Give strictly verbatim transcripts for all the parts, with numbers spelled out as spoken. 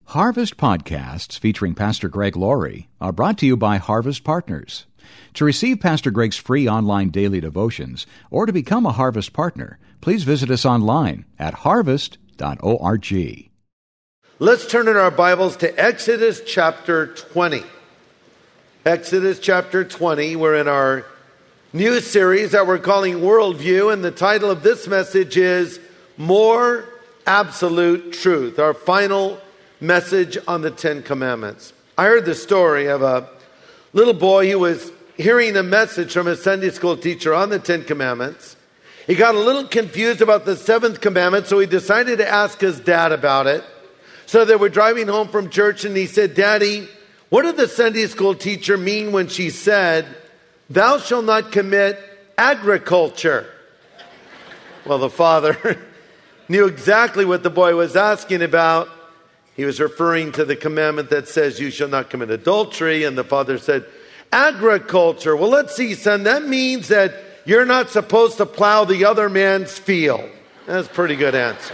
Harvest podcasts featuring Pastor Greg Laurie are brought to you by Harvest Partners. To receive Pastor Greg's free online daily devotions or to become a Harvest partner, please visit us online at harvest dot org. Let's turn in our Bibles to Exodus chapter twenty. Exodus chapter twenty. We're in our new series that we're calling Worldview, and the title of this message is More Absolute Truth, our final message on the Ten Commandments. I heard the story of a little boy who was hearing a message from his Sunday school teacher on the Ten Commandments. He got a little confused about the seventh commandment, so he decided to ask his dad about it. So they were driving home from church, and he said, "Daddy, what did the Sunday school teacher mean when she said, 'Thou shalt not commit agriculture'?" Well, the father knew exactly what the boy was asking about. He was referring to the commandment that says, "You shall not commit adultery." And the father said, "Agriculture. Well, let's see, son. That means that you're not supposed to plow the other man's field." That's a pretty good answer.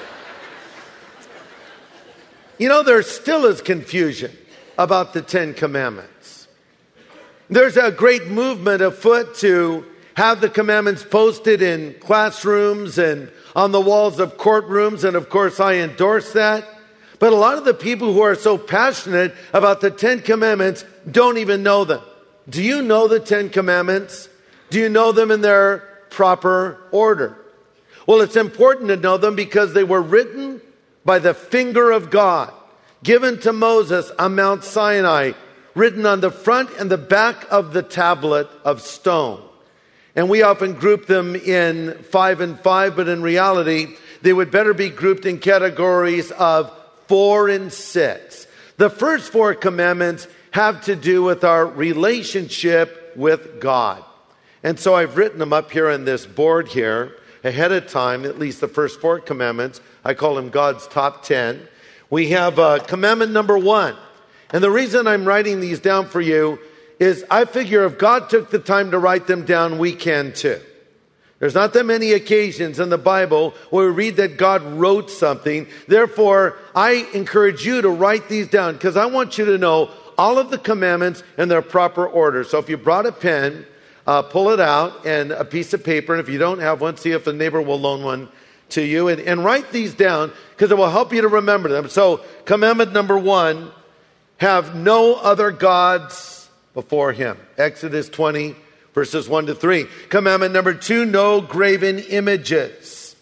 You know, there still is confusion about the Ten Commandments. There's a great movement afoot to have the commandments posted in classrooms and on the walls of courtrooms, and of course I endorse that. But a lot of the people who are so passionate about the Ten Commandments don't even know them. Do you know the Ten Commandments? Do you know them in their proper order? Well, it's important to know them because they were written by the finger of God, given to Moses on Mount Sinai, written on the front and the back of the tablet of stone. And we often group them in five and five, but in reality, they would better be grouped in categories of four and six. The first four commandments have to do with our relationship with God. And so I've written them up here on this board here ahead of time, at least the first four commandments. I call them God's top ten. We have uh, commandment number one. And the reason I'm writing these down for you is I figure if God took the time to write them down, we can too. There's not that many occasions in the Bible where we read that God wrote something. Therefore, I encourage you to write these down because I want you to know all of the commandments in their proper order. So if you brought a pen, uh, pull it out and a piece of paper. And if you don't have one, see if a neighbor will loan one to you. And, and write these down because it will help you to remember them. So commandment number one, have no other gods before him. Exodus twenty. Verses one to three. Commandment number two, no graven images.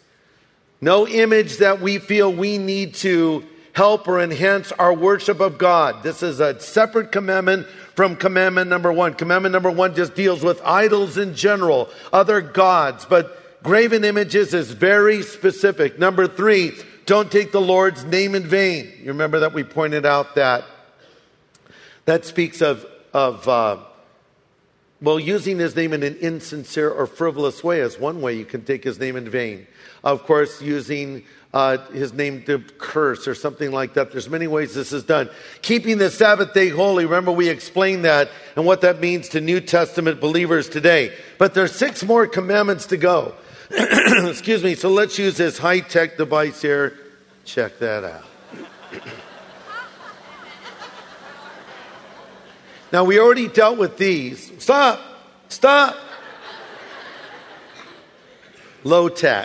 No image that we feel we need to help or enhance our worship of God. This is a separate commandment from commandment number one. Commandment number one just deals with idols in general, other gods. But graven images is very specific. Number three, don't take the Lord's name in vain. You remember that we pointed out that that speaks of, of uh, Well, using his name in an insincere or frivolous way is one way you can take his name in vain. Of course, using uh, his name to curse or something like that. There's many ways this is done. Keeping the Sabbath day holy. Remember, we explained that and what that means to New Testament believers today. But there's six more commandments to go. Excuse me. So let's use this high-tech device here. Check that out. Now, we already dealt with these. Stop. Stop. Low tech.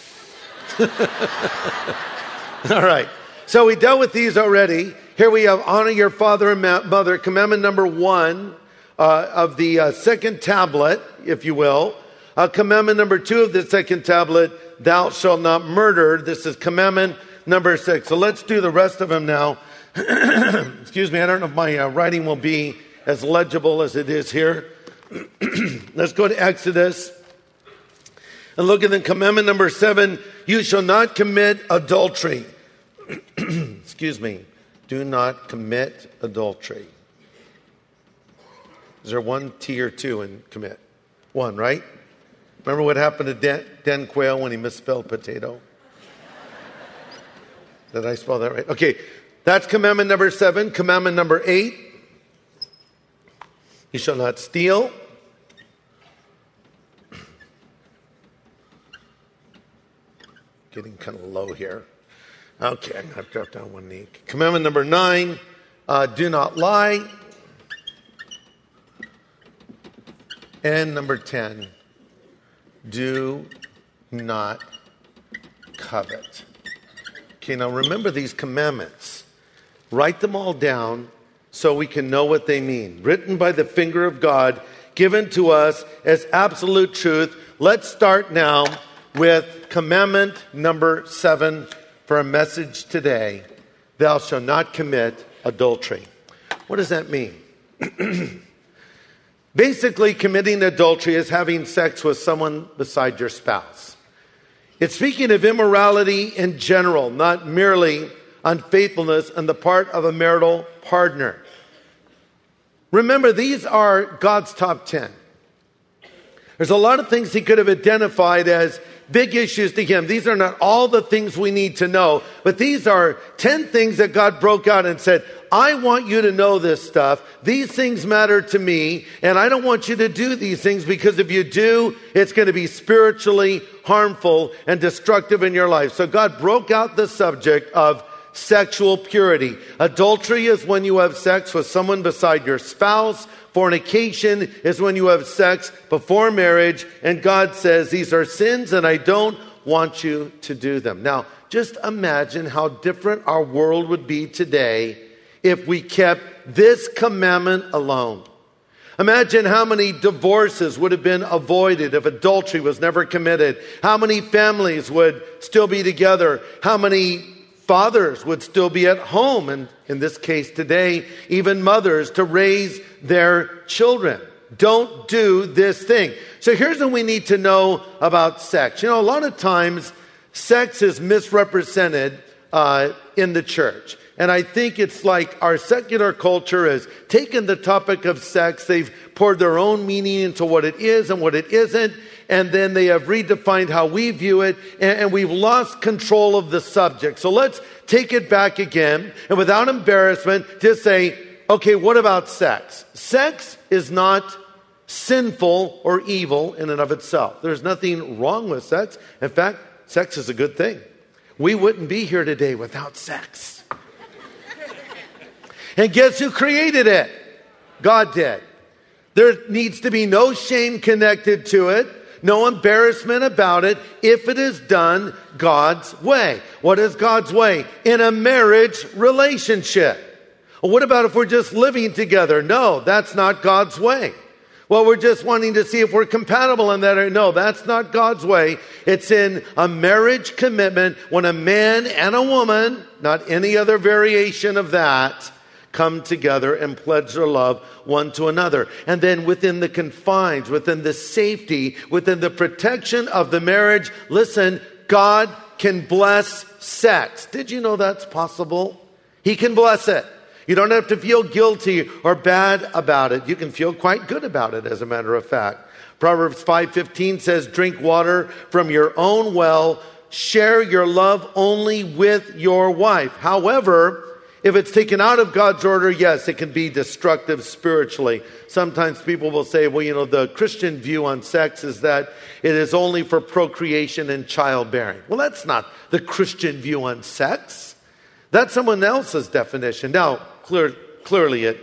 All right. So we dealt with these already. Here we have honor your father and mother. Commandment number one uh, of the uh, second tablet, if you will. Uh, commandment number two of the second tablet, thou shalt not murder. This is commandment number six. So let's do the rest of them now. Excuse me. I don't know if my uh, writing will be as legible as it is here. Let's go to Exodus and look at the commandment number seven. You shall not commit adultery. Excuse me. Do not commit adultery. Is there one T or two in commit? One, right? Remember what happened to Den, Den Quayle when he misspelled potato? Did I spell that right? Okay. That's commandment number seven. Commandment number eight. You shall not steal. Getting kind of low here. Okay, I'm going to drop down one knee. Commandment number nine, uh, do not lie. And number ten, do not covet. Okay, now remember these commandments. Write them all down so we can know what they mean. Written by the finger of God, given to us as absolute truth. Let's start now with commandment number seven for a message today. Thou shalt not commit adultery. What does that mean? Basically, committing adultery is having sex with someone beside your spouse. It's speaking of immorality in general, not merely unfaithfulness on the part of a marital partner. Remember, these are God's top ten. There's a lot of things he could have identified as big issues to him. These are not all the things we need to know, but these are ten things that God broke out and said, I want you to know this stuff. These things matter to me, and I don't want you to do these things because if you do, it's going to be spiritually harmful and destructive in your life. So God broke out the subject of sexual purity. Adultery is when you have sex with someone beside your spouse. Fornication is when you have sex before marriage. And God says these are sins and I don't want you to do them. Now, just imagine how different our world would be today if we kept this commandment alone. Imagine how many divorces would have been avoided if adultery was never committed. How many families would still be together. How many fathers would still be at home, and in this case today, even mothers, to raise their children. Don't do this thing. So here's what we need to know about sex. You know, a lot of times sex is misrepresented uh, in the church. And I think it's like our secular culture has taken the topic of sex, they've poured their own meaning into what it is and what it isn't, and then they have redefined how we view it, and, and we've lost control of the subject. So let's take it back again, and without embarrassment, just say, okay, what about sex? Sex is not sinful or evil in and of itself. There's nothing wrong with sex. In fact, sex is a good thing. We wouldn't be here today without sex. And guess who created it? God did. There needs to be no shame connected to it, no embarrassment about it, if it is done God's way. What is God's way? In a marriage relationship. Well, what about if we're just living together? No, that's not God's way. Well, we're just wanting to see if we're compatible in that. No, that's not God's way. It's in a marriage commitment when a man and a woman, not any other variation of that, come together and pledge their love one to another. And then within the confines, within the safety, within the protection of the marriage, listen, God can bless sex. Did you know that's possible? He can bless it. You don't have to feel guilty or bad about it. You can feel quite good about it, as a matter of fact. Proverbs five fifteen says, drink water from your own well. Share your love only with your wife. However, if it's taken out of God's order, yes, it can be destructive spiritually. Sometimes people will say, well, you know, the Christian view on sex is that it is only for procreation and childbearing. Well, that's not the Christian view on sex. That's someone else's definition. Now, clear, clearly it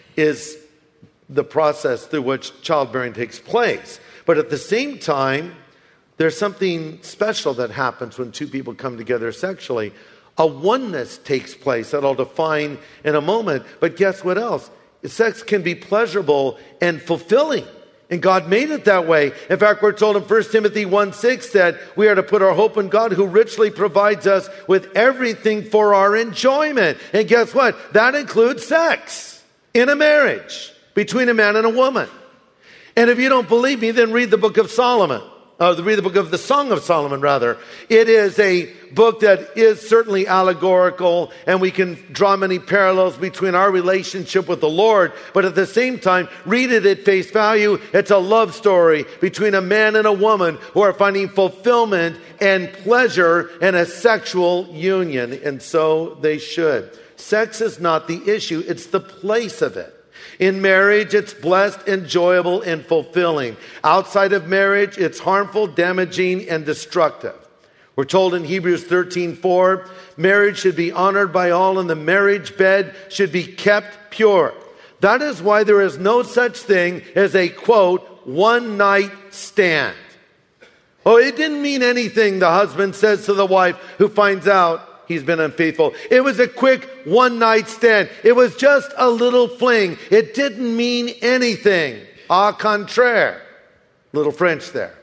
is the process through which childbearing takes place. But at the same time, there's something special that happens when two people come together sexually. A oneness takes place that I'll define in a moment. But guess what else? Sex can be pleasurable and fulfilling. And God made it that way. In fact, we're told in First Timothy one six that we are to put our hope in God who richly provides us with everything for our enjoyment. And guess what? That includes sex in a marriage between a man and a woman. And if you don't believe me, then read the book of Solomon. Uh, read the book of the Song of Solomon, rather. It is a book that is certainly allegorical, and we can draw many parallels between our relationship with the Lord. But at the same time, read it at face value. It's a love story between a man and a woman who are finding fulfillment and pleasure in a sexual union. And so they should. Sex is not the issue. It's the place of it. In marriage, it's blessed, enjoyable, and fulfilling. Outside of marriage, it's harmful, damaging, and destructive. We're told in Hebrews thirteen four, marriage should be honored by all and the marriage bed should be kept pure. That is why there is no such thing as a, quote, one-night stand. Oh, it didn't mean anything, the husband says to the wife who finds out he's been unfaithful. It was a quick one-night stand. It was just a little fling. It didn't mean anything. Au contraire. Little French there.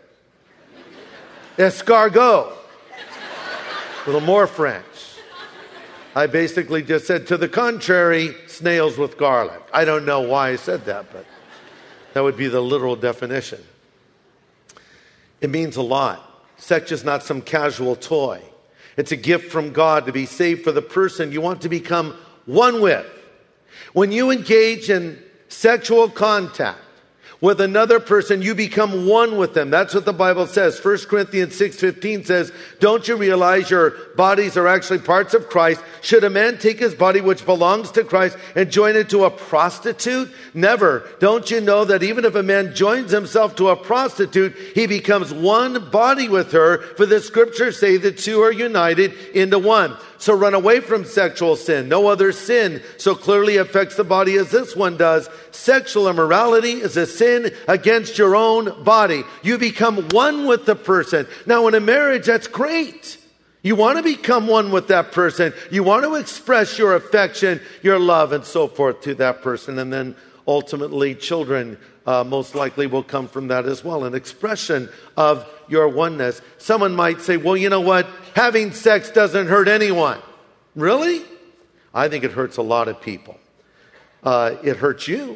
Escargot. A little more French. I basically just said, to the contrary, snails with garlic. I don't know why I said that, but that would be the literal definition. It means a lot. Sex is not some casual toy. It's a gift from God to be saved for the person you want to become one with. When you engage in sexual contact with another person, you become one with them. That's what the Bible says. First Corinthians six fifteen says, don't you realize your bodies are actually parts of Christ? Should a man take his body which belongs to Christ and join it to a prostitute? Never. Don't you know that even if a man joins himself to a prostitute, he becomes one body with her? For the scriptures say the two are united into one. So run away from sexual sin. No other sin so clearly affects the body as this one does. Sexual immorality is a sin against your own body. You become one with the person. Now in a marriage, that's great. You want to become one with that person. You want to express your affection, your love, and so forth to that person. And then ultimately, children uh, most likely will come from that as well. An expression of your oneness. Someone might say, well, you know what? Having sex doesn't hurt anyone. Really? I think it hurts a lot of people. Uh, it hurts you.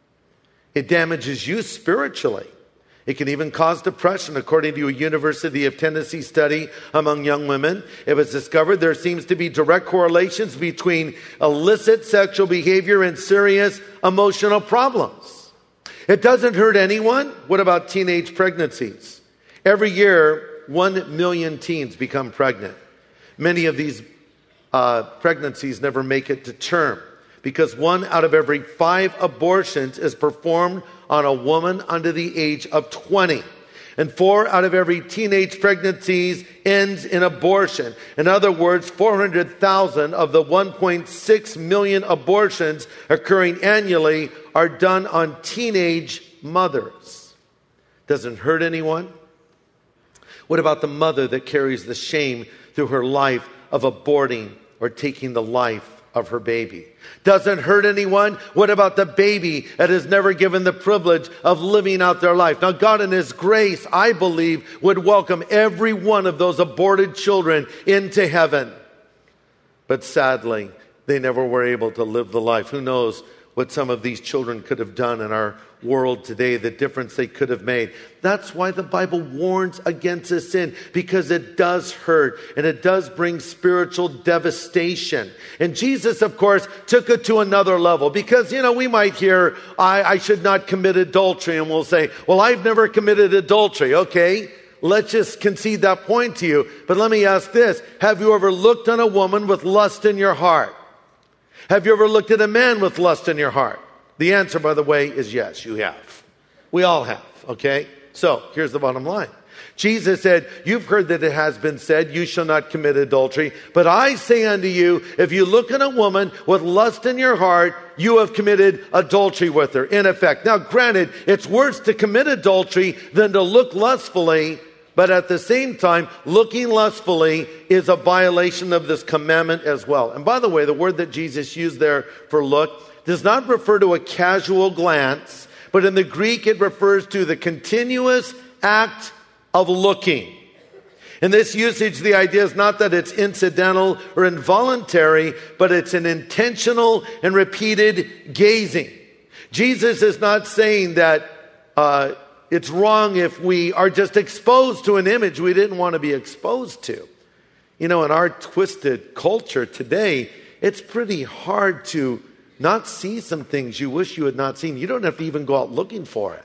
It damages you spiritually. It can even cause depression. According to a University of Tennessee study among young women, it was discovered there seems to be direct correlations between illicit sexual behavior and serious emotional problems. It doesn't hurt anyone. What about teenage pregnancies? Every year, one million teens become pregnant. Many of these uh, pregnancies never make it to term because one out of every five abortions is performed on a woman under the age of twenty. And four out of every teenage pregnancies ends in abortion. In other words, four hundred thousand of the one point six million abortions occurring annually are done on teenage mothers. Doesn't hurt anyone. What about the mother that carries the shame through her life of aborting or taking the life of her baby? Doesn't hurt anyone. What about the baby that is never given the privilege of living out their life? Now, God in His grace, I believe, would welcome every one of those aborted children into heaven. But sadly, they never were able to live the life. Who knows what some of these children could have done in our world today, the difference they could have made. That's why the Bible warns against this sin, because it does hurt and it does bring spiritual devastation. And Jesus, of course, took it to another level because, you know, we might hear, I, I should not commit adultery, and we'll say, well, I've never committed adultery. Okay, let's just concede that point to you. But let me ask this. Have you ever looked on a woman with lust in your heart? Have you ever looked at a man with lust in your heart? The answer, by the way, is yes, you have. We all have, okay? So, here's the bottom line. Jesus said, you've heard that it has been said, you shall not commit adultery. But I say unto you, if you look at a woman with lust in your heart, you have committed adultery with her, in effect. Now, granted, it's worse to commit adultery than to look lustfully. But at the same time, looking lustfully is a violation of this commandment as well. And by the way, the word that Jesus used there for look does not refer to a casual glance, but in the Greek it refers to the continuous act of looking. In this usage, the idea is not that it's incidental or involuntary, but it's an intentional and repeated gazing. Jesus is not saying that uh, it's wrong if we are just exposed to an image we didn't want to be exposed to. You know, in our twisted culture today, it's pretty hard to not see some things you wish you had not seen. You don't have to even go out looking for it.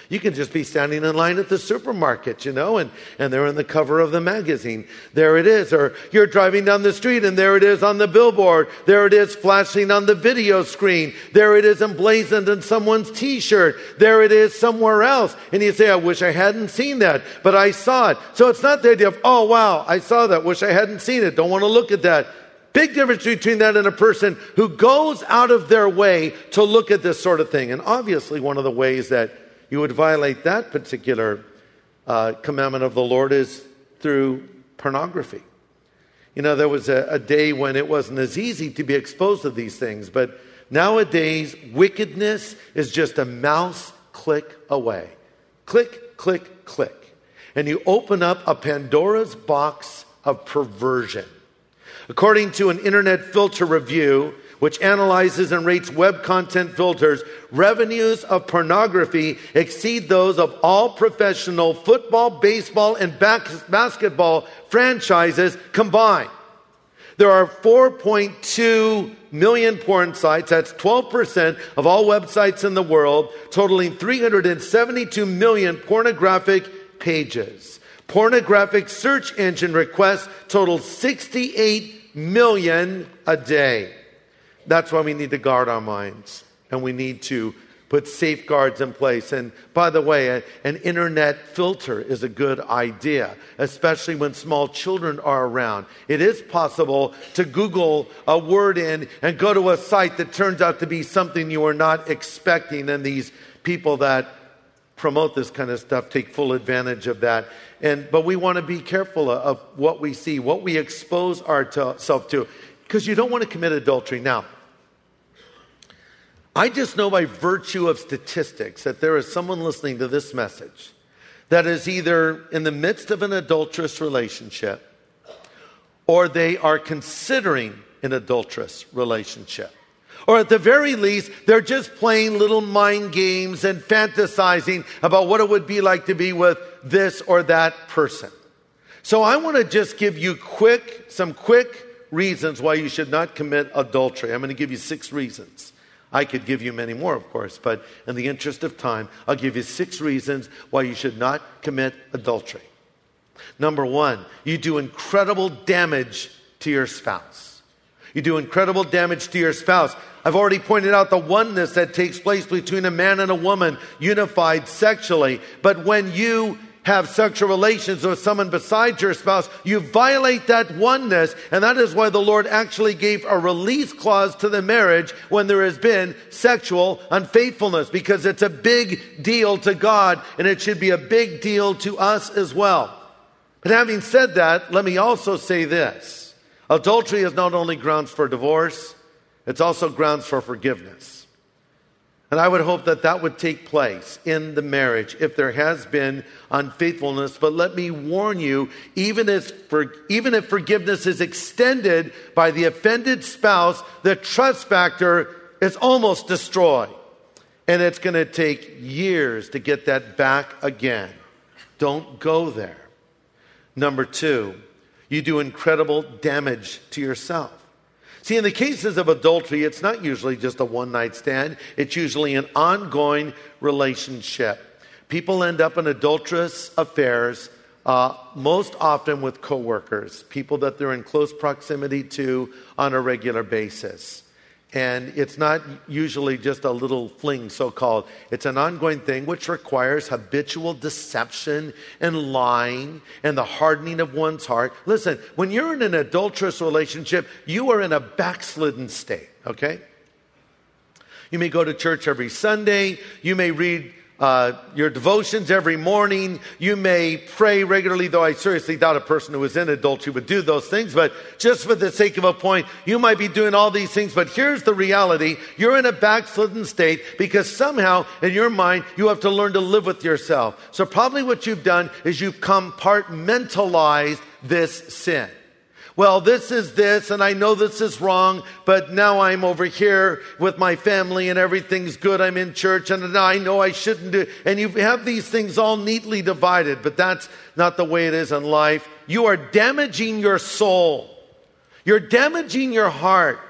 You can just be standing in line at the supermarket, you know, and, and they're in the cover of the magazine. There it is. Or you're driving down the street and there it is on the billboard. There it is flashing on the video screen. There it is emblazoned in someone's t-shirt. There it is somewhere else. And you say, I wish I hadn't seen that, but I saw it. So it's not the idea of, oh, wow, I saw that. Wish I hadn't seen it. Don't want to look at that. Big difference between that and a person who goes out of their way to look at this sort of thing. And obviously one of the ways that you would violate that particular uh, commandment of the Lord is through pornography. You know, there was a, a day when it wasn't as easy to be exposed to these things, but nowadays wickedness is just a mouse click away. Click, click, click. And you open up a Pandora's box of perversion. According to an Internet Filter review, which analyzes and rates web content filters, revenues of pornography exceed those of all professional football, baseball, and bas- basketball franchises combined. There are four point two million porn sites, that's twelve percent of all websites in the world, totaling three hundred seventy-two million pornographic pages. Pornographic search engine requests total sixty-eight million a day. That's why we need to guard our minds, and we need to put safeguards in place. And by the way, a, an internet filter is a good idea, especially when small children are around. It is possible to Google a word in and go to a site that turns out to be something you were not expecting, and these people that promote this kind of stuff take full advantage of that. And but we want to be careful of what we see, what we expose ourselves to, because you don't want to commit adultery. Now, I just know by virtue of statistics that there is someone listening to this message that is either in the midst of an adulterous relationship or they are considering an adulterous relationship. Or at the very least, they're just playing little mind games and fantasizing about what it would be like to be with this or that person. So I want to just give you quick, some quick reasons why you should not commit adultery. I'm going to give you six reasons. I could give you many more, of course, but in the interest of time, I'll give you six reasons why you should not commit adultery. Number one, you do incredible damage to your spouse. You do incredible damage to your spouse. I've already pointed out the oneness that takes place between a man and a woman, unified sexually. But when you have sexual relations with someone besides your spouse, you violate that oneness. And that is why the Lord actually gave a release clause to the marriage when there has been sexual unfaithfulness, because it's a big deal to God and it should be a big deal to us as well. But having said that, let me also say this. Adultery is not only grounds for divorce, it's also grounds for forgiveness. And I would hope that that would take place in the marriage if there has been unfaithfulness. But let me warn you, even if, for, even if forgiveness is extended by the offended spouse, the trust factor is almost destroyed. And it's going to take years to get that back again. Don't go there. Number two, you do incredible damage to yourself. See, in the cases of adultery, it's not usually just a one-night stand. It's usually an ongoing relationship. People end up in adulterous affairs, uh, most often with coworkers, people that they're in close proximity to on a regular basis. And it's not usually just a little fling, so-called. It's an ongoing thing which requires habitual deception and lying and the hardening of one's heart. Listen, when you're in an adulterous relationship, you are in a backslidden state, okay? You may go to church every Sunday. You may read uh, your devotions every morning. You may pray regularly, though I seriously doubt a person who is in adultery would do those things. But just for the sake of a point, you might be doing all these things. But here's the reality. You're in a backslidden state because somehow in your mind, you have to learn to live with yourself. So probably what you've done is you've compartmentalized this sin. Well, this is this, and I know this is wrong, but now I'm over here with my family and everything's good. I'm in church, and now I know I shouldn't do. And you have these things all neatly divided, but that's not the way it is in life. You are damaging your soul. You're damaging your heart.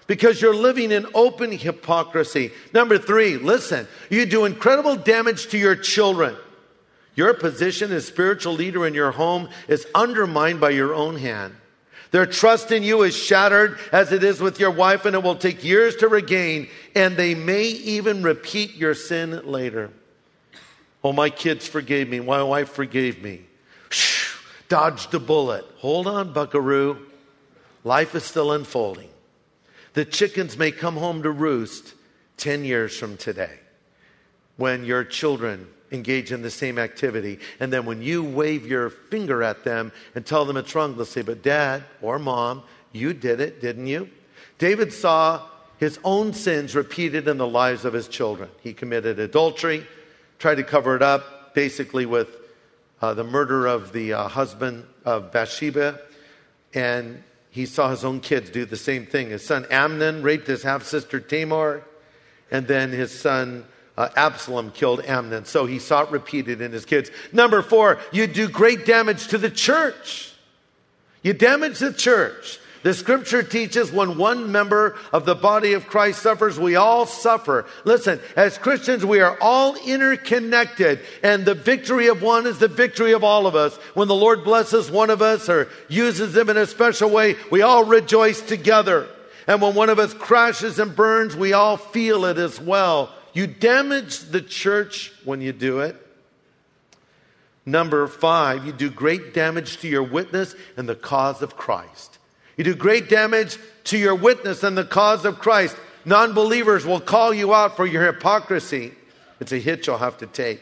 because you're living in open hypocrisy. Number three, listen, you do incredible damage to your children. Your position as spiritual leader in your home is undermined by your own hand. Their trust in you is shattered as it is with your wife, and it will take years to regain, and they may even repeat your sin later. Oh, my kids forgave me. My wife forgave me. Shh, dodged a bullet. Hold on, buckaroo. Life is still unfolding. The chickens may come home to roost ten years from today when your children engage in the same activity. And then when you wave your finger at them and tell them it's wrong, they'll say, but Dad or Mom, you did it, didn't you? David saw his own sins repeated in the lives of his children. He committed adultery, tried to cover it up, basically with uh, the murder of the uh, husband of Bathsheba. And he saw his own kids do the same thing. His son Amnon raped his half-sister Tamar. And then his son Uh, Absalom killed Amnon. So he saw it repeated in his kids. Number four, you do great damage to the church. You damage the church. The scripture teaches when one member of the body of Christ suffers, we all suffer. Listen, as Christians, we are all interconnected, and the victory of one is the victory of all of us. When the Lord blesses one of us or uses them in a special way, we all rejoice together. And when one of us crashes and burns, we all feel it as well. You damage the church when you do it. Number five, you do great damage to your witness and the cause of Christ. You do great damage to your witness and the cause of Christ. Non-believers will call you out for your hypocrisy. It's a hit you'll have to take.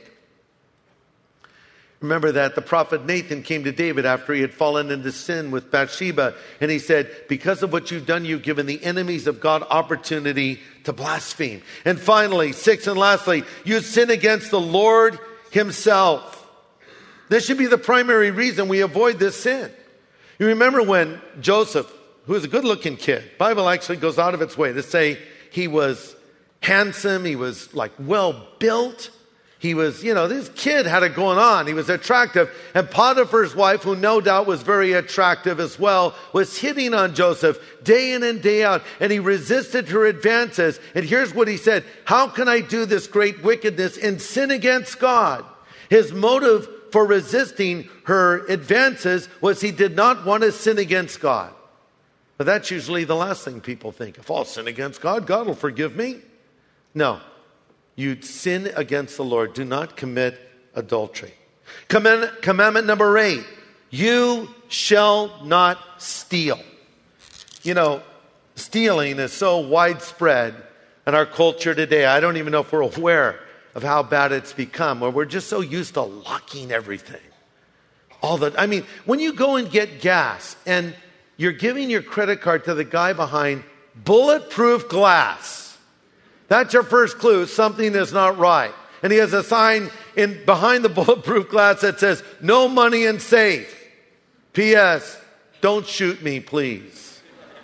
Remember that the prophet Nathan came to David after he had fallen into sin with Bathsheba, and he said, because of what you've done, you've given the enemies of God opportunity to blaspheme. And finally, sixth and lastly, you sin against the Lord himself. This should be the primary reason we avoid this sin. You remember when Joseph, who was a good-looking kid, the Bible actually goes out of its way to say he was handsome, he was like well-built. He was, you know, this kid had it going on. He was attractive. And Potiphar's wife, who no doubt was very attractive as well, was hitting on Joseph day in and day out. And he resisted her advances. And here's what he said: how can I do this great wickedness and sin against God? His motive for resisting her advances was he did not want to sin against God. But that's usually the last thing people think. If I'll sin against God, God will forgive me. No. You sin against the Lord. Do not commit adultery. Command, commandment number eight. You shall not steal. You know, stealing is so widespread in our culture today. I don't even know if we're aware of how bad it's become, where we're just so used to locking everything. All the, I mean, when you go and get gas and you're giving your credit card to the guy behind bulletproof glass, that's your first clue. Something is not right. And he has a sign in behind the bulletproof glass that says, no money in safe. P S. Don't shoot me, please.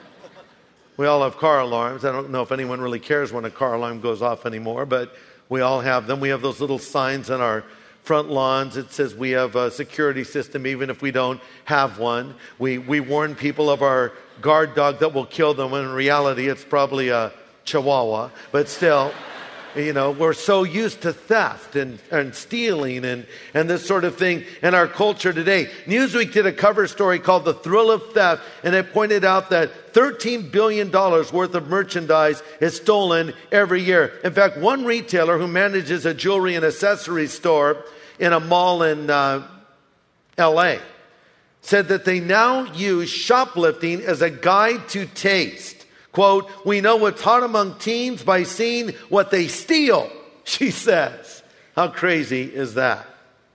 We all have car alarms. I don't know if anyone really cares when a car alarm goes off anymore, but we all have them. We have those little signs on our front lawns. It says we have a security system even if we don't have one. We, we warn people of our guard dog that will kill them, when in reality it's probably a Chihuahua, but still, you know, we're so used to theft and, and stealing and, and this sort of thing in our culture today. Newsweek did a cover story called The Thrill of Theft, and it pointed out that thirteen billion dollars worth of merchandise is stolen every year. In fact, one retailer who manages a jewelry and accessories store in a mall in uh, L A said that they now use shoplifting as a guide to taste. Quote, we know what's hot among teens by seeing what they steal, she says. How crazy is that?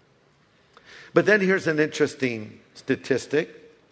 But then here's an interesting statistic.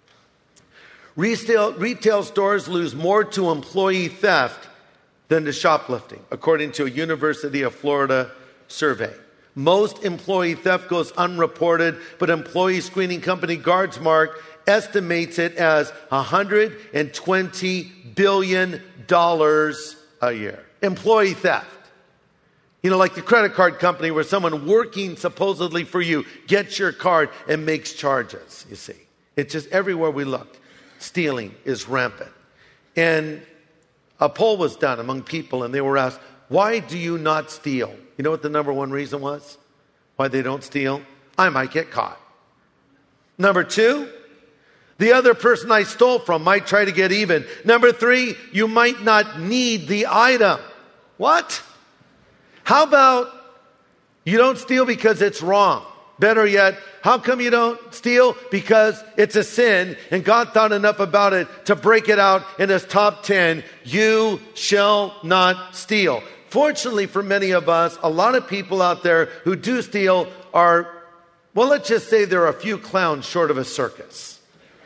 Retail, retail stores lose more to employee theft than to shoplifting, according to a University of Florida survey. Most employee theft goes unreported, but employee screening company Guardsmark estimates it as one hundred twenty billion dollars a year. Employee theft. You know, like the credit card company where someone working supposedly for you gets your card and makes charges, you see. It's just everywhere we look. Stealing is rampant. And a poll was done among people, and they were asked, why do you not steal? You know what the number one reason was? Why they don't steal? I might get caught. Number two, the other person I stole from might try to get even. Number three, you might not need the item. What? How about you don't steal because it's wrong? Better yet, how come you don't steal? Because it's a sin, and God thought enough about it to break it out in his top ten. You shall not steal. Fortunately for many of us, a lot of people out there who do steal are, well, let's just say there are a few clowns short of a circus.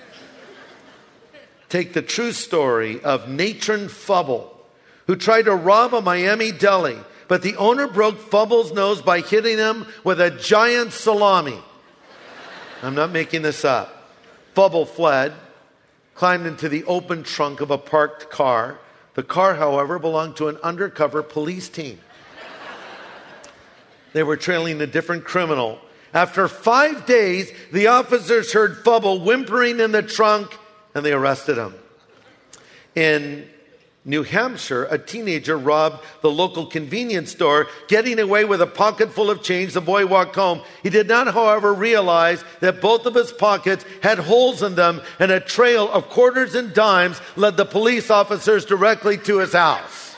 Take the true story of Nathan Fubble, who tried to rob a Miami deli, but the owner broke Fubble's nose by hitting him with a giant salami. I'm not making this up. Fubble fled, climbed into the open trunk of a parked car. The car, however, belonged to an undercover police team. They were trailing a different criminal. After five days, the officers heard Fubble whimpering in the trunk, and they arrested him. In New Hampshire, a teenager robbed the local convenience store, getting away with a pocket full of change. The boy walked home. He did not, however, realize that both of his pockets had holes in them, and a trail of quarters and dimes led the police officers directly to his house.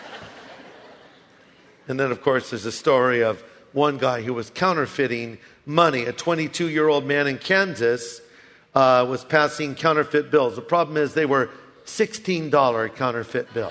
And then, of course, there's a story of one guy who was counterfeiting money. A twenty-two-year-old man in Kansas uh, was passing counterfeit bills. The problem is they were sixteen dollars counterfeit bills.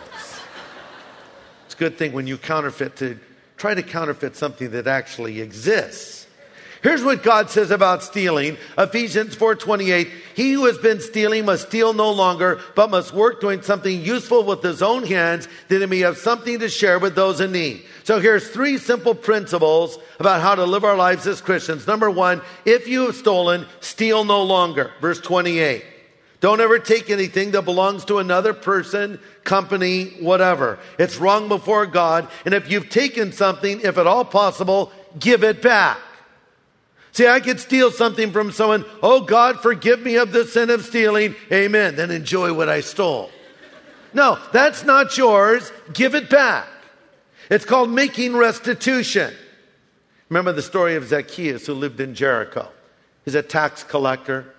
It's a good thing when you counterfeit to try to counterfeit something that actually exists. Here's what God says about stealing. Ephesians four twenty-eight, he who has been stealing must steal no longer, but must work doing something useful with his own hands, that he may have something to share with those in need. So here's three simple principles about how to live our lives as Christians. Number one, if you have stolen, steal no longer. Verse twenty-eight. Don't ever take anything that belongs to another person, company, whatever. It's wrong before God. And if you've taken something, if at all possible, give it back. See, I could steal something from someone. Oh, God, forgive me of the sin of stealing. Amen. Then enjoy what I stole. No, that's not yours. Give it back. It's called making restitution. Remember the story of Zacchaeus, who lived in Jericho. He's a tax collector.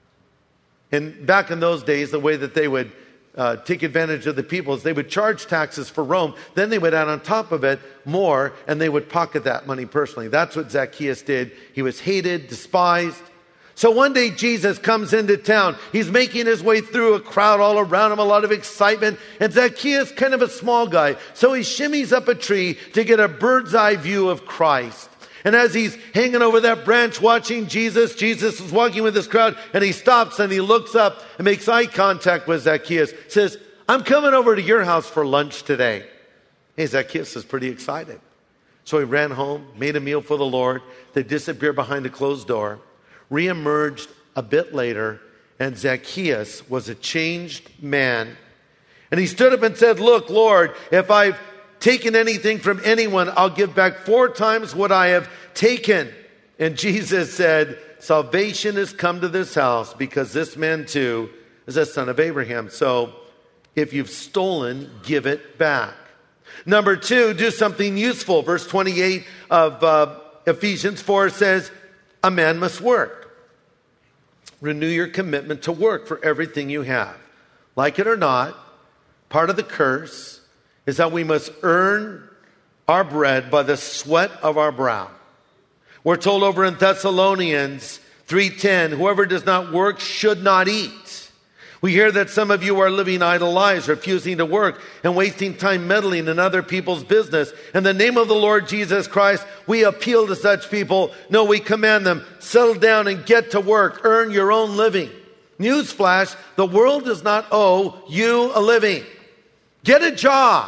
And back in those days, the way that they would uh, take advantage of the people is they would charge taxes for Rome. Then they would add on top of it more, and they would pocket that money personally. That's what Zacchaeus did. He was hated, despised. So one day Jesus comes into town. He's making his way through a crowd all around him, a lot of excitement. And Zacchaeus, kind of a small guy, so he shimmies up a tree to get a bird's eye view of Christ. And as he's hanging over that branch watching Jesus, Jesus is walking with this crowd, and he stops and he looks up and makes eye contact with Zacchaeus. Says, I'm coming over to your house for lunch today. Hey, Zacchaeus is pretty excited. So he ran home, made a meal for the Lord. They disappeared behind a closed door, reemerged a bit later, and Zacchaeus was a changed man. And he stood up and said, look, Lord, if I've taken anything from anyone, I'll give back four times what I have taken. And Jesus said, salvation has come to this house because this man too is a son of Abraham. So if you've stolen, give it back. Number two, do something useful. Verse twenty-eight of uh, Ephesians four says, a man must work. Renew your commitment to work for everything you have. Like it or not, part of the curse is that we must earn our bread by the sweat of our brow. We're told over in Thessalonians three ten, whoever does not work should not eat. We hear that some of you are living idle lives, refusing to work and wasting time meddling in other people's business. In the name of the Lord Jesus Christ, we appeal to such people. No, we command them, settle down and get to work. Earn your own living. Newsflash, the world does not owe you a living. Get a job.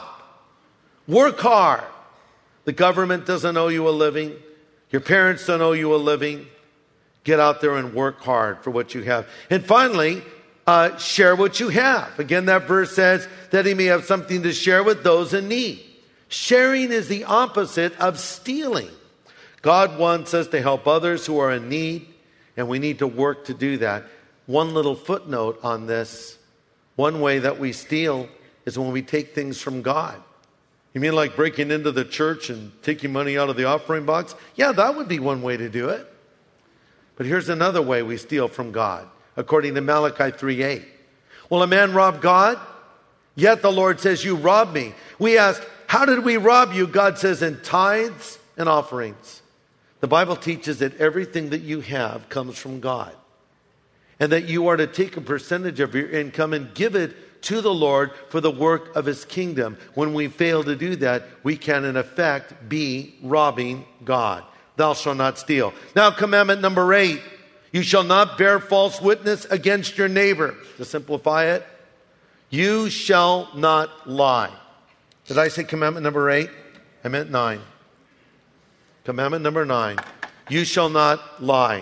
Work hard. The government doesn't owe you a living. Your parents don't owe you a living. Get out there and work hard for what you have. And finally, uh, share what you have. Again, that verse says that he may have something to share with those in need. Sharing is the opposite of stealing. God wants us to help others who are in need, and we need to work to do that. One little footnote on this. One way that we steal is when we take things from God. You mean like breaking into the church and taking money out of the offering box? Yeah, that would be one way to do it. But here's another way we steal from God, according to Malachi three eight. Will a man rob God? Yet the Lord says, you robbed me. We ask, how did we rob you? God says, in tithes and offerings. The Bible teaches that everything that you have comes from God, and that you are to take a percentage of your income and give it to the Lord for the work of his kingdom. When we fail to do that, we can in effect be robbing God. Thou shalt not steal. Now, commandment number eight, you shall not bear false witness against your neighbor. To simplify it, you shall not lie. Did I say commandment number eight? I meant nine. Commandment number nine, you shall not lie.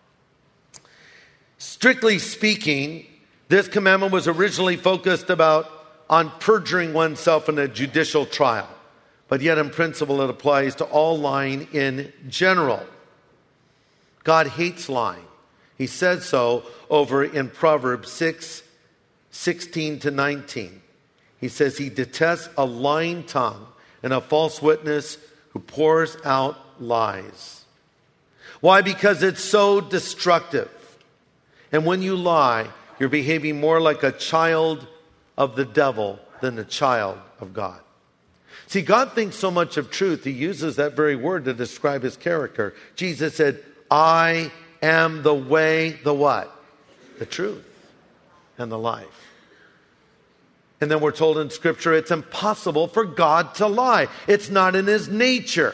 Strictly speaking, this commandment was originally focused about on perjuring oneself in a judicial trial. But yet in principle, it applies to all lying in general. God hates lying. He said so over in Proverbs six, sixteen to nineteen. He says he detests a lying tongue and a false witness who pours out lies. Why? Because it's so destructive. And when you lie, you're behaving more like a child of the devil than a child of God. See, God thinks so much of truth, he uses that very word to describe his character. Jesus said, I am the way, the what? The truth and the life. And then we're told in Scripture it's impossible for God to lie. It's not in his nature.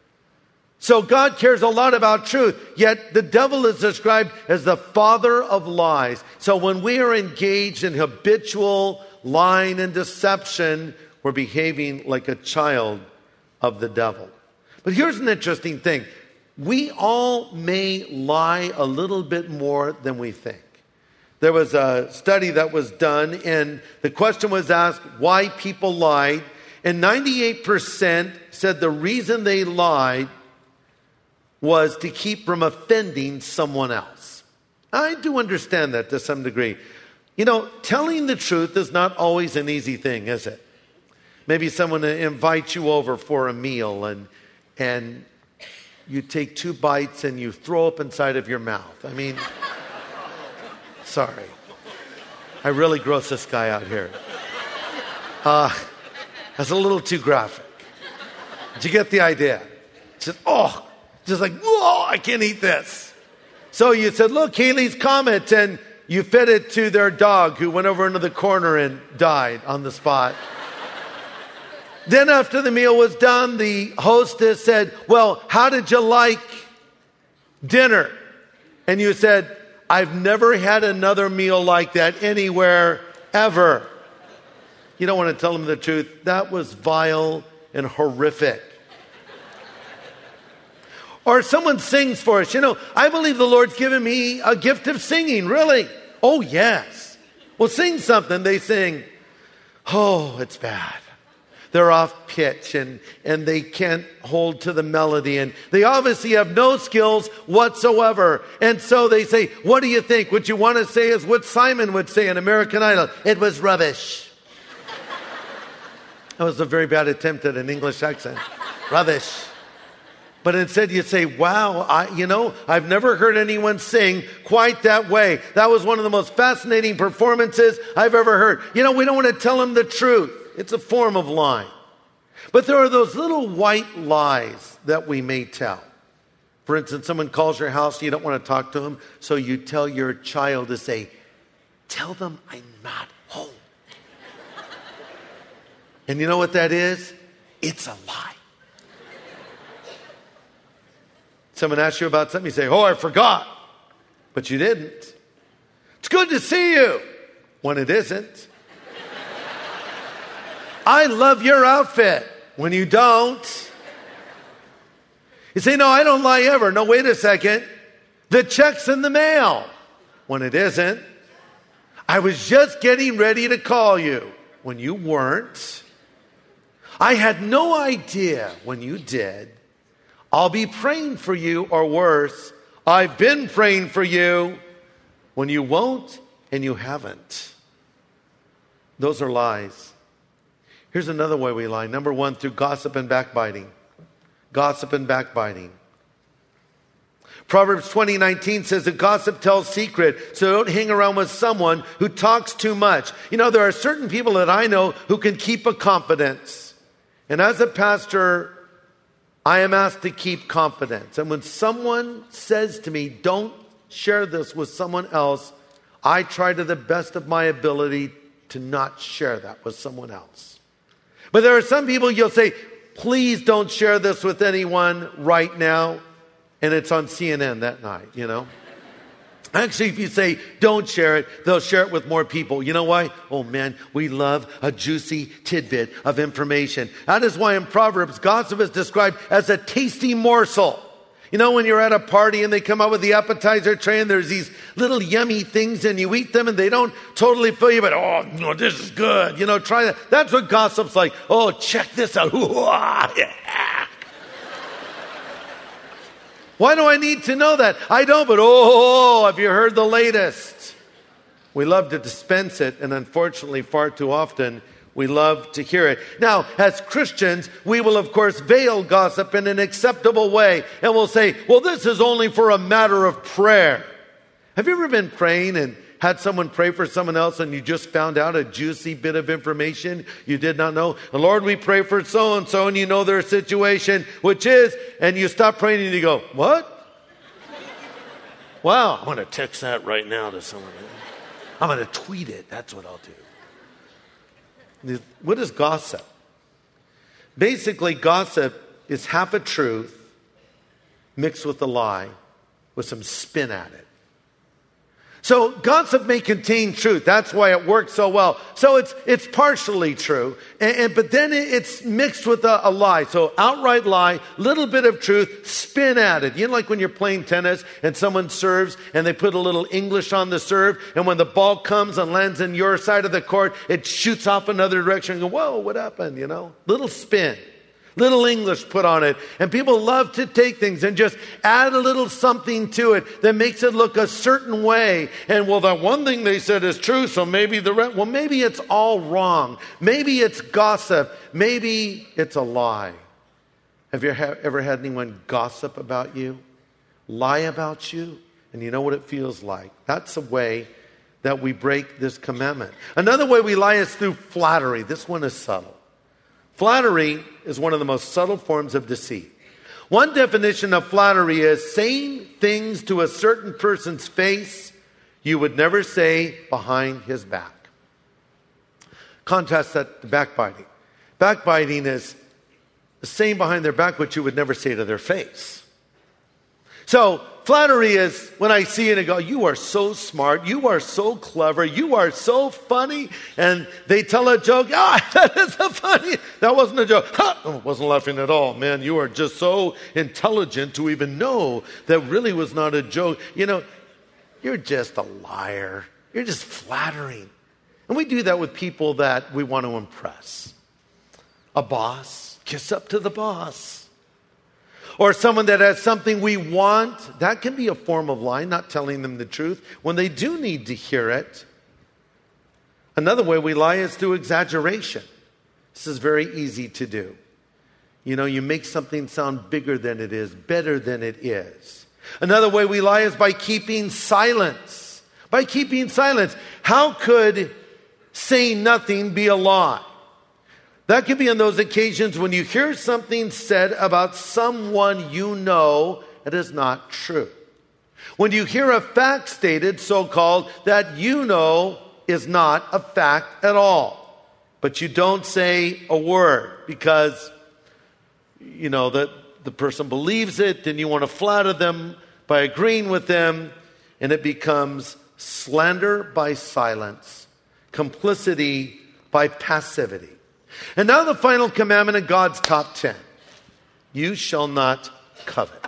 So God cares a lot about truth, yet the devil is described as the father of lies. So when we are engaged in habitual lying and deception, we're behaving like a child of the devil. But here's an interesting thing. We all may lie a little bit more than we think. There was a study that was done, and the question was asked why people lied. And ninety-eight percent said the reason they lied was to keep from offending someone else. I do understand that to some degree. You know, telling the truth is not always an easy thing, is it? Maybe someone invites you over for a meal and and you take two bites and you throw up inside of your mouth. I mean, sorry. I really gross this guy out here. Uh, that's a little too graphic. Did you get the idea? Just, oh, just like, whoa, I can't eat this. So you said, look, Halley's Comet, and you fed it to their dog who went over into the corner and died on the spot. Then after the meal was done, the hostess said, well, how did you like dinner? And you said, I've never had another meal like that anywhere ever. You don't want to tell them the truth. That was vile and horrific. Or someone sings for us. You know, I believe the Lord's given me a gift of singing. Really? Oh, yes. Well, sing something. They sing, oh, it's bad. They're off pitch and, and they can't hold to the melody. And they obviously have no skills whatsoever. And so they say, what do you think? What you want to say is what Simon would say in American Idol. It was rubbish. That was a very bad attempt at an English accent. Rubbish. But instead you say, wow, I, you know, I've never heard anyone sing quite that way. That was one of the most fascinating performances I've ever heard. You know, we don't want to tell them the truth. It's a form of lying. But there are those little white lies that we may tell. For instance, someone calls your house, you don't want to talk to them, so you tell your child to say, tell them I'm not home. And you know what that is? It's a lie. Someone asks you about something, you say, oh, I forgot. But you didn't. It's good to see you. When it isn't. I love your outfit. When you don't. You say, no, I don't lie ever. No, wait a second. The check's in the mail. When it isn't. I was just getting ready to call you. When you weren't. I had no idea when you did. I'll be praying for you, or worse, I've been praying for you when you won't and you haven't. Those are lies. Here's another way we lie. Number one, through gossip and backbiting. Gossip and backbiting. Proverbs twenty nineteen says that gossip tells secret, so don't hang around with someone who talks too much. You know, there are certain people that I know who can keep a confidence. And as a pastor, I am asked to keep confidence. And when someone says to me, don't share this with someone else, I try to the best of my ability to not share that with someone else. But there are some people you'll say, please don't share this with anyone right now. And it's on C N N that night, you know. Actually, if you say, don't share it, they'll share it with more people. You know why? Oh man, we love a juicy tidbit of information. That is why in Proverbs, gossip is described as a tasty morsel. You know, when you're at a party and they come out with the appetizer tray and there's these little yummy things and you eat them and they don't totally fill you, but oh, no, this is good. You know, try that. That's what gossip's like. Oh, check this out. Yeah. Why do I need to know that? I don't, but oh, have you heard the latest? We love to dispense it, and unfortunately, far too often, we love to hear it. Now, as Christians, we will, of course, veil gossip in an acceptable way, and we'll say, well, this is only for a matter of prayer. Have you ever been praying and had someone pray for someone else and you just found out a juicy bit of information you did not know? And Lord, we pray for so-and-so, and you know their situation, which is, and you stop praying and you go, what? Wow, I'm going to text that right now to someone. I'm going to tweet it. That's what I'll do. What is gossip? Basically, gossip is half a truth mixed with a lie with some spin at it. So gossip may contain truth. That's why it works so well. So it's it's partially true, and, and but then it's mixed with a, a lie. So outright lie, little bit of truth, spin at it. You know, like when you're playing tennis and someone serves and they put a little English on the serve, and when the ball comes and lands in your side of the court, it shoots off another direction and go, whoa, what happened? You know, little spin. Little English put on it. And people love to take things and just add a little something to it that makes it look a certain way. And well, that one thing they said is true, so maybe the rest, well, maybe it's all wrong. Maybe it's gossip. Maybe it's a lie. Have you ha- ever had anyone gossip about you? Lie about you? And you know what it feels like? That's a way that we break this commandment. Another way we lie is through flattery. This one is subtle. Flattery is one of the most subtle forms of deceit. One definition of flattery is saying things to a certain person's face you would never say behind his back. Contrast that to backbiting. Backbiting is saying behind their back what you would never say to their face. So flattery is when I see it and go, you are so smart, you are so clever, you are so funny. And they tell a joke, ah, oh, that is a funny, that wasn't a joke. Ha! Oh, wasn't laughing at all. Man, you are just so intelligent to even know that really was not a joke. You know, you're just a liar. You're just flattering. And we do that with people that we want to impress. A boss, kiss up to the boss. Or someone that has something we want, that can be a form of lying, not telling them the truth when they do need to hear it. Another way we lie is through exaggeration. This is very easy to do. You know, you make something sound bigger than it is, better than it is. Another way we lie is by keeping silence. By keeping silence. How could saying nothing be a lie? That could be on those occasions when you hear something said about someone you know that is not true. When you hear a fact stated, so-called, that you know is not a fact at all. But you don't say a word because, you know, that the person believes it and you want to flatter them by agreeing with them, and it becomes slander by silence, complicity by passivity. And now the final commandment in God's top ten. You shall not covet.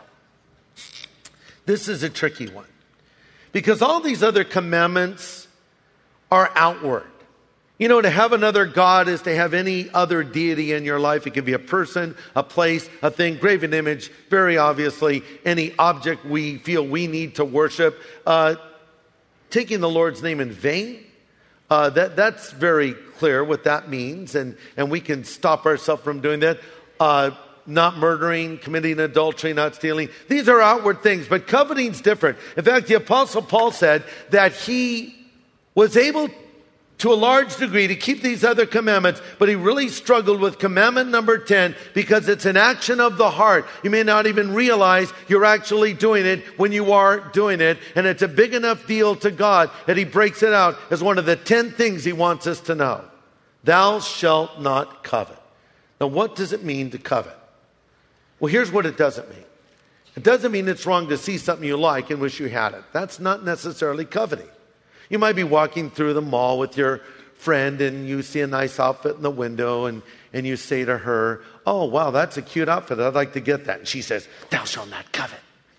This is a tricky one. Because all these other commandments are outward. You know, to have another God is to have any other deity in your life. It can be a person, a place, a thing, graven image, very obviously, any object we feel we need to worship. Uh, taking the Lord's name in vain. Uh, that, that's very clear what that means, and, and we can stop ourselves from doing that. Uh, not murdering, committing adultery, not stealing. These are outward things, but coveting's different. In fact, the Apostle Paul said that he was able to a large degree to keep these other commandments, but he really struggled with commandment number ten because it's an action of the heart. You may not even realize you're actually doing it when you are doing it, and it's a big enough deal to God that he breaks it out as one of the ten things he wants us to know. Thou shalt not covet. Now, what does it mean to covet? Well, here's what it doesn't mean. It doesn't mean it's wrong to see something you like and wish you had it. That's not necessarily coveting. You might be walking through the mall with your friend and you see a nice outfit in the window and, and you say to her, oh, wow, that's a cute outfit. I'd like to get that. And she says, thou shalt not covet.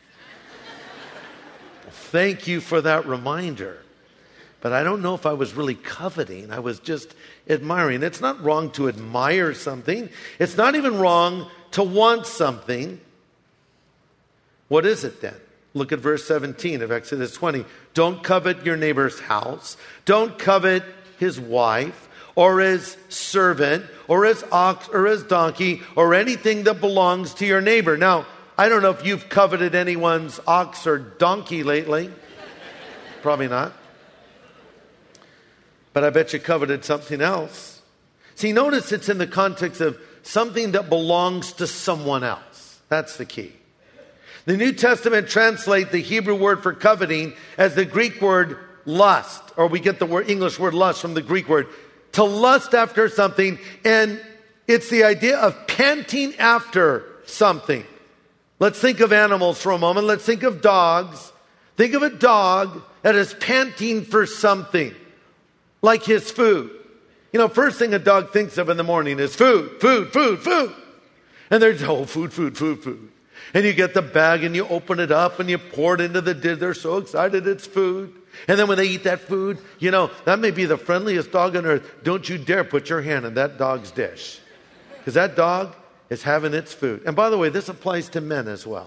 Well, thank you for that reminder. But I don't know if I was really coveting. I was just admiring. It's not wrong to admire something. It's not even wrong to want something. What is it then? Look at verse seventeen of Exodus twenty. Don't covet your neighbor's house. Don't covet his wife or his servant or his ox or his donkey or anything that belongs to your neighbor. Now, I don't know if you've coveted anyone's ox or donkey lately. Probably not. But I bet you coveted something else. See, notice it's in the context of something that belongs to someone else. That's the key. The New Testament translates the Hebrew word for coveting as the Greek word lust, or we get the word English word lust from the Greek word, to lust after something, and it's the idea of panting after something. Let's think of animals for a moment. Let's think of dogs. Think of a dog that is panting for something, like his food. You know, first thing a dog thinks of in the morning is food, food, food, food. And there's, oh, food, food, food, food. And you get the bag and you open it up and you pour it into the dish. They're so excited it's food. And then when they eat that food, you know, that may be the friendliest dog on earth. Don't you dare put your hand in that dog's dish. Because that dog is having its food. And by the way, this applies to men as well.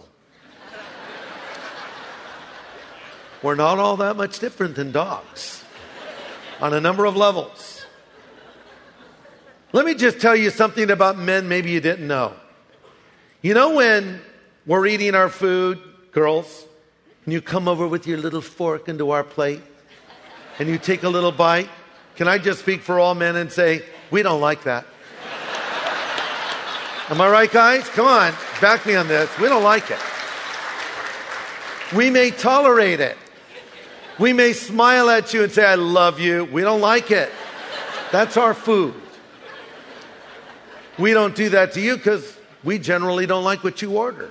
We're not all that much different than dogs on a number of levels. Let me just tell you something about men maybe you didn't know. You know when we're eating our food, girls, and you come over with your little fork into our plate, and you take a little bite? Can I just speak for all men and say, we don't like that. Am I right, guys? Come on, back me on this. We don't like it. We may tolerate it. We may smile at you and say, I love you. We don't like it. That's our food. We don't do that to you because we generally don't like what you order.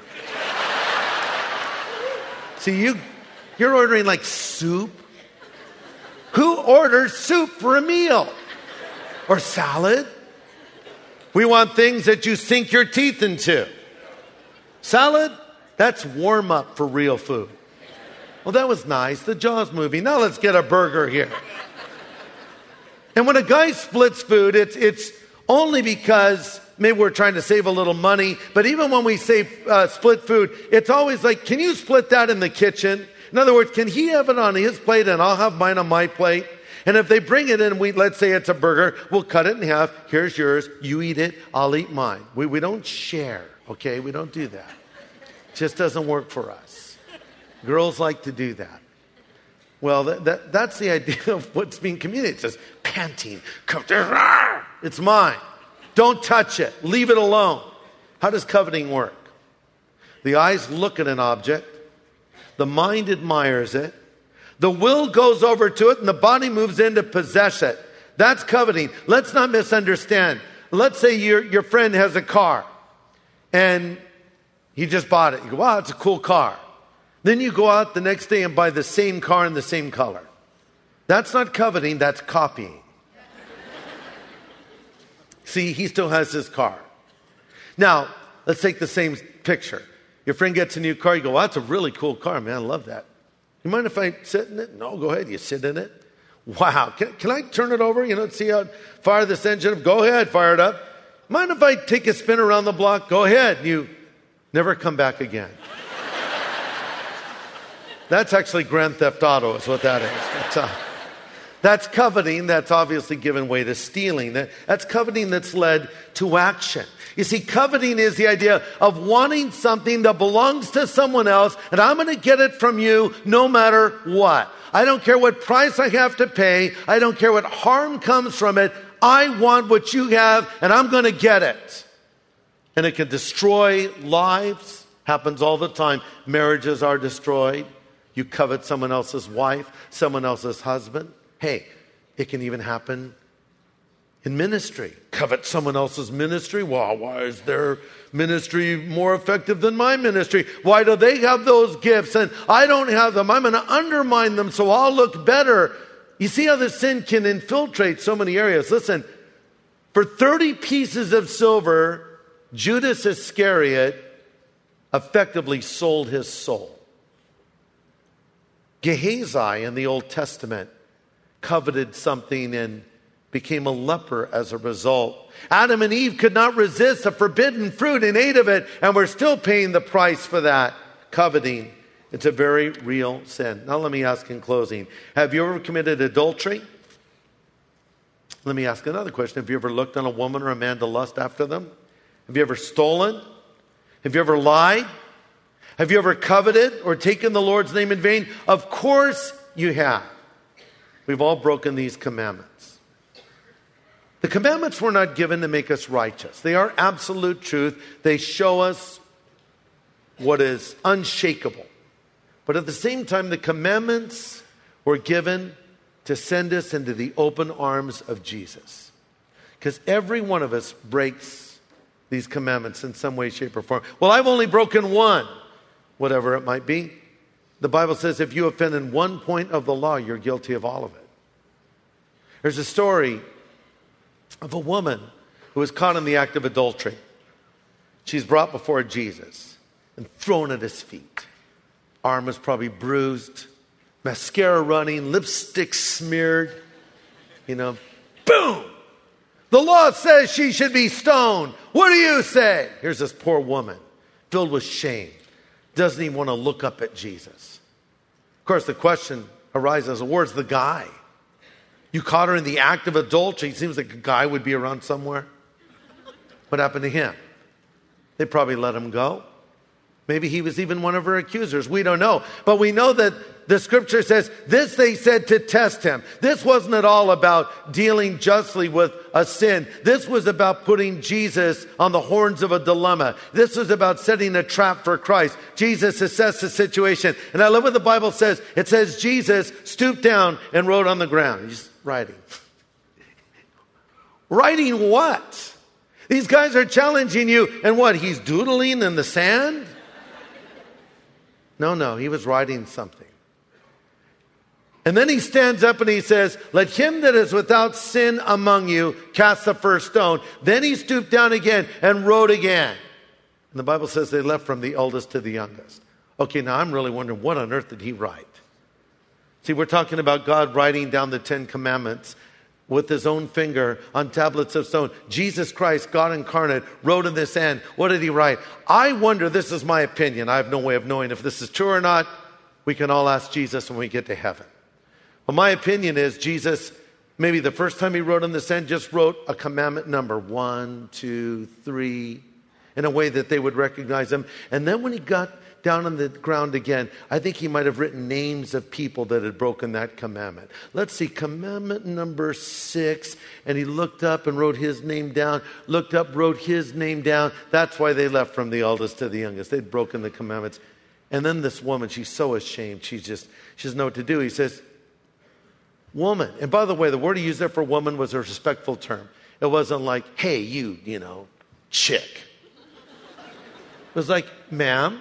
See, you, you're ordering like soup. Who orders soup for a meal? Or salad? We want things that you sink your teeth into. Salad, that's warm up for real food. Well, that was nice. The Jaws movie. Now let's get a burger here. And when a guy splits food, it's, it's only because maybe we're trying to save a little money. But even when we say uh, split food, it's always like, can you split that in the kitchen? In other words, can he have it on his plate and I'll have mine on my plate? And if they bring it in, we let's say it's a burger, we'll cut it in half. Here's yours. You eat it. I'll eat mine. We, we don't share, okay? We don't do that. It just doesn't work for us. Girls like to do that. Well, that, that, that's the idea of what's being communicated. It says, panting. It's mine. Don't touch it. Leave it alone. How does coveting work? The eyes look at an object. The mind admires it. The will goes over to it and the body moves in to possess it. That's coveting. Let's not misunderstand. Let's say your, your friend has a car and he just bought it. You go, wow, it's a cool car. Then you go out the next day and buy the same car in the same color. That's not coveting, that's copying. See, he still has his car. Now, let's take the same picture. Your friend gets a new car. You go, wow, that's a really cool car, man. I love that. You mind if I sit in it? No, go ahead. You sit in it. Wow. Can, can I turn it over? You know, see how fire this engine up? Go ahead, fire it up. Mind if I take a spin around the block? Go ahead. You never come back again. That's actually Grand Theft Auto is what that is. That's, uh, That's coveting that's obviously given way to stealing. That, that's coveting that's led to action. You see, coveting is the idea of wanting something that belongs to someone else, and I'm going to get it from you no matter what. I don't care what price I have to pay. I don't care what harm comes from it. I want what you have, and I'm going to get it. And it can destroy lives. Happens all the time. Marriages are destroyed. You covet someone else's wife, someone else's husband. Hey, it can even happen in ministry. Covet someone else's ministry. Well, why is their ministry more effective than my ministry? Why do they have those gifts and I don't have them? I'm going to undermine them so I'll look better. You see how the sin can infiltrate so many areas. Listen, for thirty pieces of silver, Judas Iscariot effectively sold his soul. Gehazi in the Old Testament coveted something and became a leper as a result. Adam and Eve could not resist the forbidden fruit and ate of it, and we're still paying the price for that. Coveting. It's a very real sin. Now let me ask in closing, have you ever committed adultery? Let me ask another question. Have you ever looked on a woman or a man to lust after them? Have you ever stolen? Have you ever lied? Have you ever coveted or taken the Lord's name in vain? Of course you have. We've all broken these commandments. The commandments were not given to make us righteous. They are absolute truth. They show us what is unshakable. But at the same time, the commandments were given to send us into the open arms of Jesus. Because every one of us breaks these commandments in some way, shape, or form. Well, I've only broken one, whatever it might be. The Bible says if you offend in one point of the law, you're guilty of all of it. There's a story of a woman who was caught in the act of adultery. She's brought before Jesus and thrown at his feet. Arm was probably bruised, mascara running, lipstick smeared. You know, boom! The law says she should be stoned. What do you say? Here's this poor woman filled with shame. Doesn't even want to look up at Jesus. Of course, the question arises, where's the guy? You caught her in the act of adultery. It seems like a guy would be around somewhere. What happened to him? They probably let him go. Maybe he was even one of her accusers. We don't know. But we know that the scripture says, this they said to test him. This wasn't at all about dealing justly with a sin. This was about putting Jesus on the horns of a dilemma. This was about setting a trap for Christ. Jesus assessed the situation. And I love what the Bible says. It says Jesus stooped down and wrote on the ground. He's writing. Writing what? These guys are challenging you. And what? He's doodling in the sand? No, no, he was writing something. And then he stands up and he says, let him that is without sin among you cast the first stone. Then he stooped down again and wrote again. And the Bible says they left from the eldest to the youngest. Okay, now I'm really wondering, what on earth did he write? See, we're talking about God writing down the Ten Commandments with his own finger on tablets of stone. Jesus Christ, God incarnate, wrote in the sand. What did he write? I wonder, this is my opinion. I have no way of knowing if this is true or not. We can all ask Jesus when we get to heaven. Well, my opinion is Jesus, maybe the first time he wrote in the sand, just wrote a commandment number, one, two, three, in a way that they would recognize him. And then when he got down on the ground again, I think he might have written names of people that had broken that commandment. Let's see, commandment number six, and he looked up and wrote his name down, looked up, wrote his name down. That's why they left from the eldest to the youngest. They'd broken the commandments. And then this woman, she's so ashamed. She's just, she doesn't know what to do. He says, woman. And by the way, the word he used there for woman was a respectful term. It wasn't like, hey, you, you know, chick. It was like, ma'am,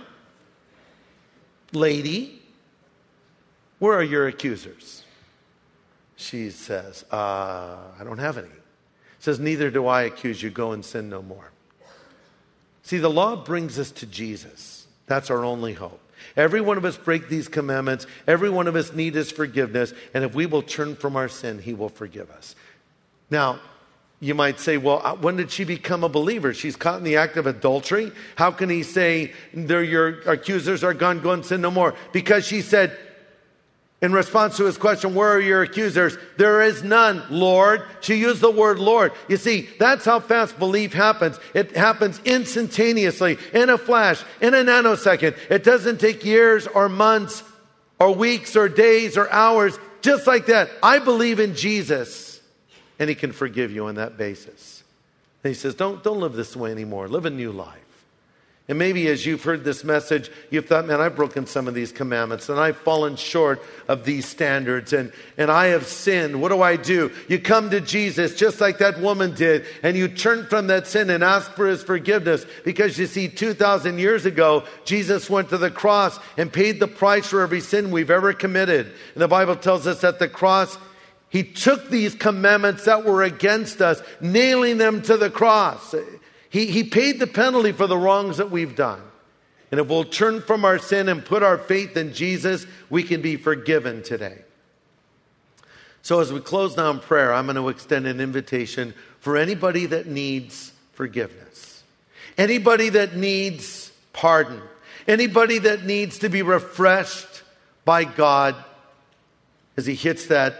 lady, where are your accusers? She says, uh, I don't have any. Says, neither do I accuse you. Go and sin no more. See, the law brings us to Jesus. That's our only hope. Every one of us break these commandments. Every one of us need his forgiveness. And if we will turn from our sin, he will forgive us. Now, you might say, well, when did she become a believer? She's caught in the act of adultery. How can he say, your accusers are gone, go and sin no more? Because she said, In response to his question, where are your accusers? There is none, Lord. She used the word Lord. You see, that's how fast belief happens. It happens instantaneously, in a flash, in a nanosecond. It doesn't take years or months or weeks or days or hours. Just like that, I believe in Jesus, and he can forgive you on that basis. And he says, don't, don't live this way anymore. Live a new life. And maybe as you've heard this message, you've thought, man, I've broken some of these commandments and I've fallen short of these standards and, and I have sinned. What do I do? You come to Jesus just like that woman did, and you turn from that sin and ask for his forgiveness, because you see, two thousand years ago, Jesus went to the cross and paid the price for every sin we've ever committed. And the Bible tells us at the cross, he took these commandments that were against us, nailing them to the cross. He, he paid the penalty for the wrongs that we've done. And if we'll turn from our sin and put our faith in Jesus, we can be forgiven today. So as we close now in prayer, I'm going to extend an invitation for anybody that needs forgiveness. Anybody that needs pardon. Anybody that needs to be refreshed by God as he hits that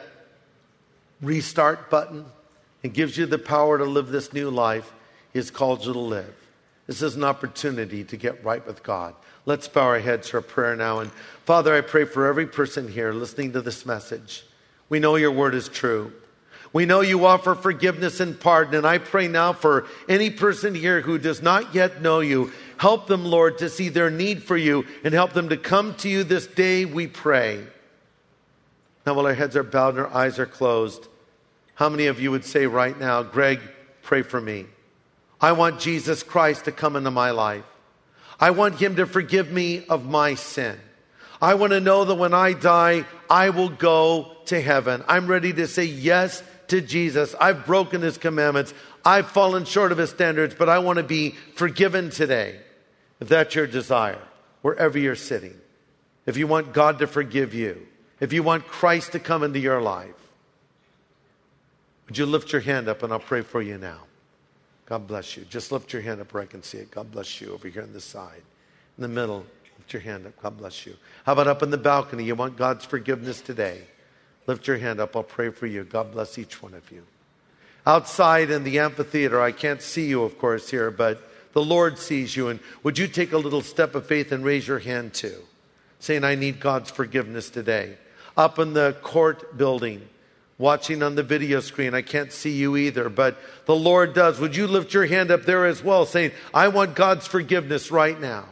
restart button and gives you the power to live this new life he has called you to live. This is an opportunity to get right with God. Let's bow our heads for a prayer now. And Father, I pray for every person here listening to this message. We know your word is true. We know you offer forgiveness and pardon. And I pray now for any person here who does not yet know you. Help them, Lord, to see their need for you and help them to come to you this day, we pray. Now, while our heads are bowed and our eyes are closed, how many of you would say right now, Greg, pray for me? I want Jesus Christ to come into my life. I want him to forgive me of my sin. I want to know that when I die, I will go to heaven. I'm ready to say yes to Jesus. I've broken his commandments. I've fallen short of his standards, but I want to be forgiven today. If that's your desire, wherever you're sitting, if you want God to forgive you, if you want Christ to come into your life, would you lift your hand up and I'll pray for you now. God bless you. Just lift your hand up where I can see it. God bless you. Over here on this side. In the middle, lift your hand up. God bless you. How about up in the balcony? You want God's forgiveness today? Lift your hand up. I'll pray for you. God bless each one of you. Outside in the amphitheater, I can't see you, of course, here, but the Lord sees you. And would you take a little step of faith and raise your hand too? Saying, I need God's forgiveness today. Up in the court building, watching on the video screen, I can't see you either, but the Lord does. Would you lift your hand up there as well, saying, I want God's forgiveness right now?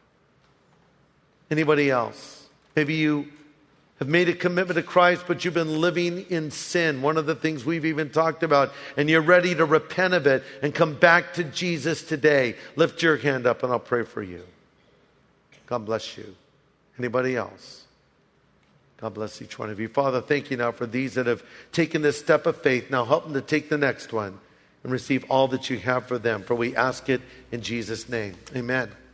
Anybody else? Maybe you have made a commitment to Christ, but you've been living in sin, one of the things we've even talked about, and you're ready to repent of it and come back to Jesus today. Lift your hand up and I'll pray for you. God bless you. Anybody else? God bless each one of you. Father, thank you now for these that have taken this step of faith. Now help them to take the next one and receive all that you have for them. For we ask it in Jesus' name. Amen.